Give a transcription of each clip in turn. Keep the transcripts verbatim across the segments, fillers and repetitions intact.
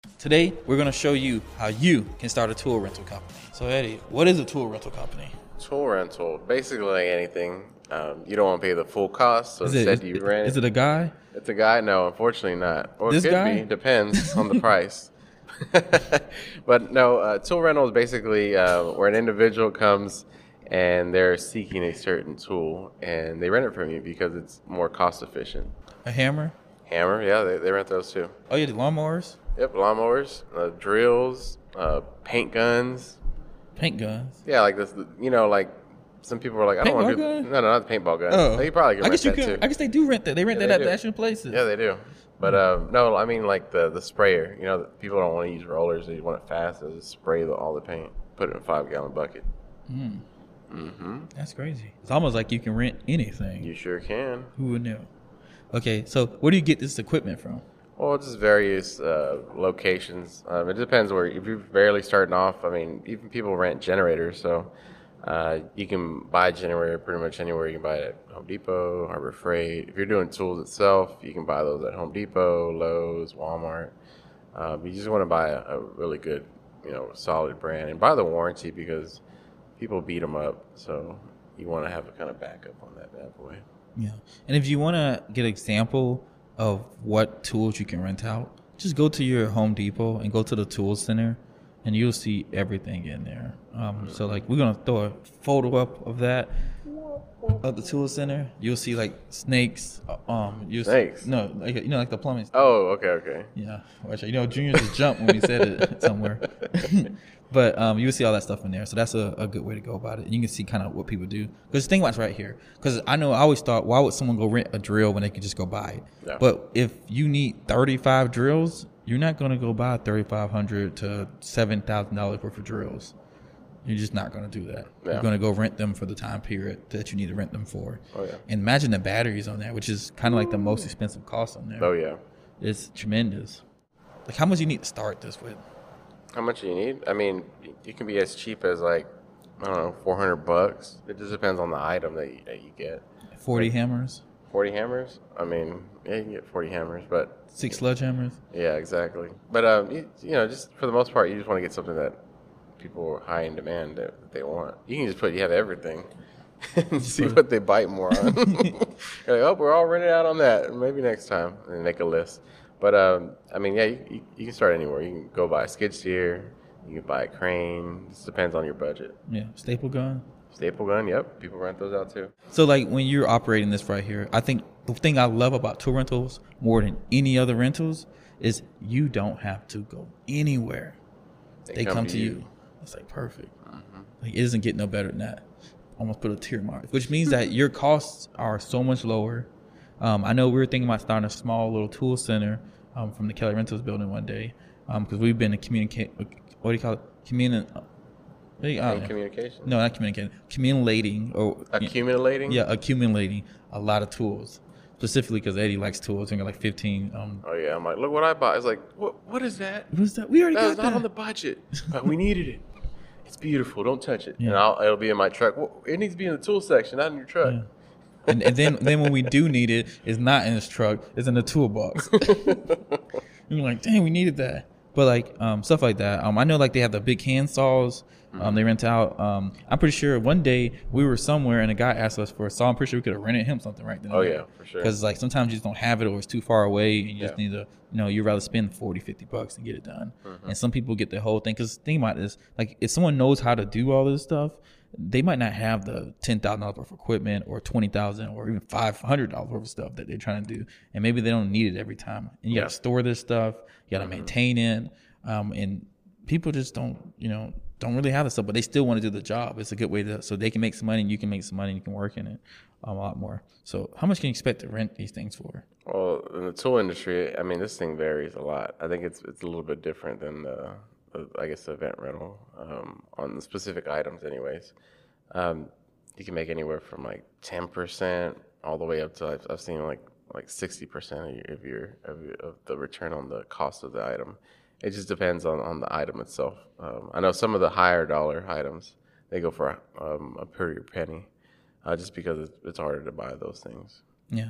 Today, we're going to show you how you can start a tool rental company. So, Eddie, what is a tool rental company? Tool rental, basically like anything. Um, you don't want to pay the full cost, so Is instead it, you is, rent is it. it a guy? It's a guy? No, unfortunately not. Or This it could guy? be. Depends on the price. But no, uh, tool rental is basically uh, where an individual comes and they're seeking a certain tool, and they rent it from you because it's more cost efficient. A hammer? Hammer, yeah, they, they rent those too. Oh, yeah, the lawnmowers? Yep, lawnmowers, uh, drills, uh, paint guns. Paint guns? Yeah, like this, you know, like some people are like, I don't want to do. Paintball gun? No, no, not the paintball gun. Oh. You probably can I rent guess you that could. too. I guess they do rent that. They rent Yeah, that they at do. the actual places. Yeah, they do. But um, no, I mean like the, the sprayer. You know, people don't want to use rollers. They want it fast. They just spray the, all the paint, put it in a five gallon bucket. Mm. Mm-hmm. That's crazy. It's almost like you can rent anything. You sure can. Who would know? Okay, so where do you get this equipment from? Well, just various uh, locations. Um, it depends where. If you're barely starting off, I mean, even people rent generators, so uh, you can buy a generator pretty much anywhere. You can buy it at Home Depot, Harbor Freight. If you're doing tools itself, you can buy those at Home Depot, Lowe's, Walmart. Um, you just want to buy a, a really good, you know, solid brand, and buy the warranty because people beat them up. So you want to have a kind of backup on that bad boy. Yeah. And if you want to get an example of what tools you can rent out, just go to your Home Depot and go to the tool center, and you'll see everything in there. Um, so like we're gonna throw a photo up of that of the tool center. You'll see like snakes. uh, Um, you Snakes? No, like you know, like the plumbing. Oh, okay, okay. Yeah, watch out. You know, Junior just jumped when we said it somewhere. But um, you'll see all that stuff in there. So that's a, a good way to go about it. And you can see kind of what people do. Because the thing about it's right here. Because I know I always thought, why would someone go rent a drill when they could just go buy it? Yeah. But if you need thirty-five drills, you're not going to go buy thirty-five hundred to seven thousand dollars worth of drills. You're just not going to do that. Yeah. You're going to go rent them for the time period that you need to rent them for. Oh, yeah. And imagine the batteries on that, which is kind of like the most expensive cost on there. Oh, yeah. It's tremendous. Like, how much you need to start this with? How much do you need? I mean, you can be as cheap as like, I don't know, four hundred bucks. It just depends on the item that you, that you get. forty hammers? forty hammers? I mean, yeah, you can get forty hammers, but Six sledgehammers? yeah, exactly. But, um, you, you know, just for the most part, you just want to get something that people are high in demand that, that they want. You can just put, you have everything and see what they bite more on. You're like, oh, we're all rented out on that. Maybe next time. And make a list. But, um, I mean, yeah, you, you, you can start anywhere. You can go buy a skid steer. You can buy a crane. It just depends on your budget. Yeah. Staple gun? Staple gun, yep. People rent those out too. So, like, when you're operating this right here, I think the thing I love about tool rentals more than any other rentals is you don't have to go anywhere. They, they come, come to you. you. It's like perfect. Mm-hmm. Like, it doesn't get no better than that. Almost put a tear mark, which means that your costs are so much lower. Um, I know we were thinking about starting a small little tool center um, from the Kelly Rentals building one day because um, we've been in communicate. What do you call it? Communi- uh, communication? No, not communicating. Accumulating or accumulating. Yeah, accumulating a lot of tools. Specifically because Eddie likes tools. We got like fifteen. Um, oh yeah, I'm like, look what I bought. It's like, what? What is that? What is that? We already that got was that. Not on the budget, but we needed it. It's beautiful. Don't touch it. Yeah. And I'll, it'll be in my truck. Well, it needs to be in the tool section, not in your truck. Yeah. and, and then then when we do need it, it's not in his truck. It's in the toolbox. You're like, dang, we needed that. But like um, stuff like that. Um, I know like they have the big hand saws. Um, mm-hmm. They rent out. Um, I'm pretty sure one day we were somewhere and a guy asked us for a saw. I'm pretty sure we could have rented him something right then. Oh yeah, for sure. Because like sometimes you just don't have it or it's too far away and you yeah. just need to, you know, you'd rather spend forty, fifty bucks and get it done. Mm-hmm. And some people get the whole thing. Because think about this, like if someone knows how to do all this stuff, they might not have the ten thousand dollars worth of equipment or twenty thousand dollars or even five hundred dollars worth of stuff that they're trying to do. And maybe they don't need it every time. And you yeah. got to store this stuff. You got to mm-hmm. maintain it. Um, and people just don't, you know, don't really have this stuff, but they still want to do the job. It's a good way to, so they can make some money and you can make some money and you can work in it um, a lot more. So how much can you expect to rent these things for? Well, in the tool industry, I mean, this thing varies a lot. I think it's it's a little bit different than the, the I guess, the event rental um, on the specific items anyways. Um, you can make anywhere from like ten percent all the way up to, I've, I've seen like like sixty percent of your, of your of your of the return on the cost of the item. It just depends on, on the item itself. Um, I know some of the higher dollar items, they go for um, a pretty penny, uh, just because it's, it's harder to buy those things. Yeah.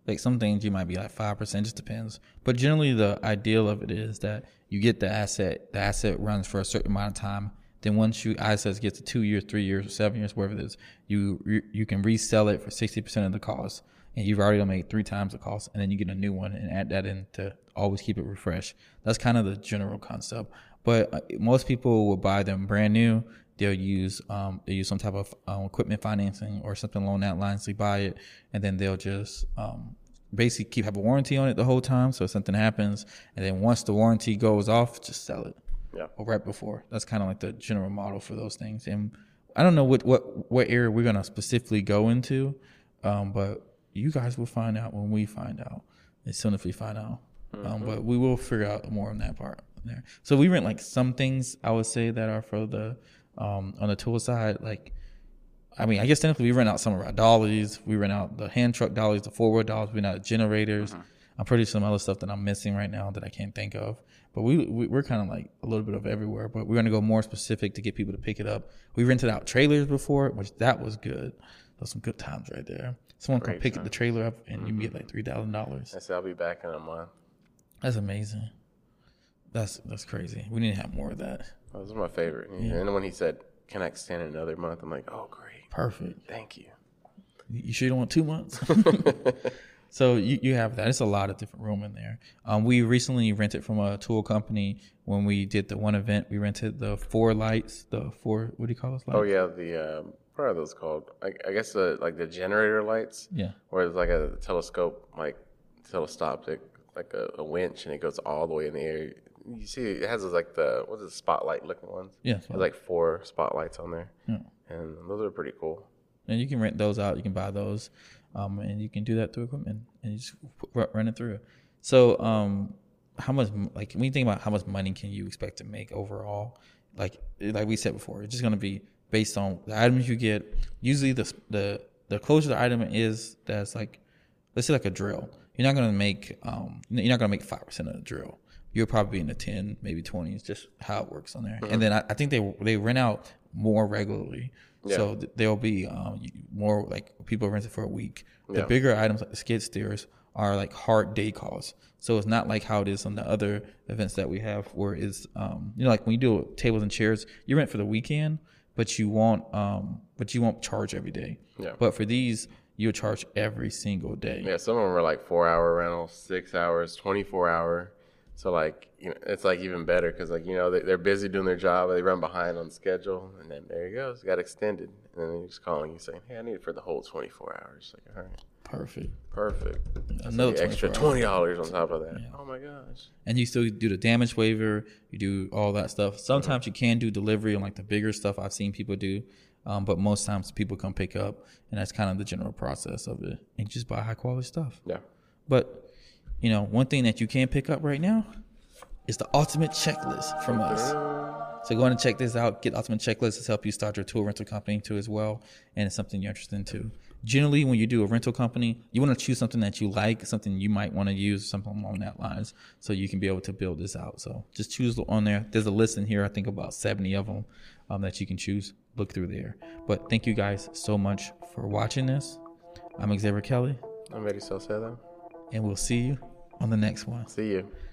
Like some things you might be like five percent, just depends. But generally the ideal of it is that you get the asset, the asset runs for a certain amount of time. Then once you assets get to two years, three years, or seven years, whatever it is, you you, you can resell it for sixty percent of the cost. And you've already made three times the cost, and then you get a new one and add that in to always keep it refreshed. That's kind of the general concept. But uh, most people will buy them brand new. They'll use um, they use some type of um, equipment financing or something along that line. So you buy it, and then they'll just um, basically keep have a warranty on it the whole time. So if something happens, and then once the warranty goes off, just sell it. Yeah. Or right before. That's kind of like the general model for those things. And I don't know what what, what area we're gonna specifically go into, um, but you guys will find out when we find out, as soon as we find out. Mm-hmm. Um, but we will figure out more on that part there. So we rent like some things I would say that are for the um, on the tool side. Like, I mean, I guess technically we rent out some of our dollies. We rent out the hand truck dollies, the four wheel dollies. We rent out generators. Mm-hmm. I'm pretty sure some other stuff that I'm missing right now that I can't think of. But we, we we're kind of like a little bit of everywhere. But we're gonna go more specific to get people to pick it up. We rented out trailers before, which that was good. Those some good times right there. Someone Great can pick time. the trailer up and mm-hmm. you can get like three thousand dollars. I said I'll be back in a month. That's amazing. That's that's crazy. We need to have more of that. That was my favorite. Yeah. And then when he said, "Can I extend another month?" I'm like, "Oh, great, perfect. Thank you." You sure you don't want two months? So you, you have that. It's a lot of different room in there. Um, we recently rented from a tool company when we did the one event. We rented the four lights, the four, what do you call those lights? Oh, yeah, the, um, what are those called? I, I guess the like the generator lights. Yeah. Where it's like a telescope, like telescopic, like a, a winch, and it goes all the way in the air. You see, it has those, like the, what's it, spotlight looking ones? Yeah. It has like four spotlights on there. Yeah. And those are pretty cool. And you can rent those out. You can buy those. Um, and you can do that through equipment and you just run it through. So, um, how much, like, when you think about how much money can you expect to make overall, like, like we said before, it's just going to be based on the items you get. Usually the, the, the closer the item is, that's like, let's say like a drill. You're not going to make, um, you're not going to make five percent of the drill. You'll probably be in the ten, maybe twenty. It's just how it works on there. Mm-hmm. And then I, I think they, they rent out more regularly. Yeah. So th- there'll be um, more like people rent it for a week. The yeah. bigger items like the skid steers are like hard day calls. So it's not like how it is on the other events that we have where it's, um, you know, like when you do tables and chairs, you rent for the weekend, but you won't, um, but you won't charge every day. Yeah. But for these, you'll charge every single day. Yeah. Some of them are like four hour rentals, six hours, twenty-four hour. So, like, you know, it's, like, even better because, like, you know, they, they're busy doing their job. They run behind on schedule. And then there you go. It's got extended. And then they're just calling you saying, hey, I need it for the whole twenty-four hours. Like, all right. Perfect. Perfect. That's Another like extra twenty dollars on top of that. Yeah. Oh, my gosh. And you still do the damage waiver. You do all that stuff. Sometimes mm-hmm. you can do delivery on, like, the bigger stuff I've seen people do. Um, but most times people come pick up. And that's kind of the general process of it. And you just buy high-quality stuff. Yeah. But... You know, one thing that you can pick up right now is the Ultimate Checklist from us. So go ahead and check this out. Get Ultimate Checklist to help you start your tool rental company too as well. And it's something you're interested in too. Generally, when you do a rental company, you want to choose something that you like, something you might want to use, something along that lines, so you can be able to build this out. So just choose on there. There's a list in here, I think about seventy of them um, that you can choose. Look through there. But thank you guys so much for watching this. I'm Xavier Kelly. I'm Eddie Salcedo. And we'll see you on the next one. See you.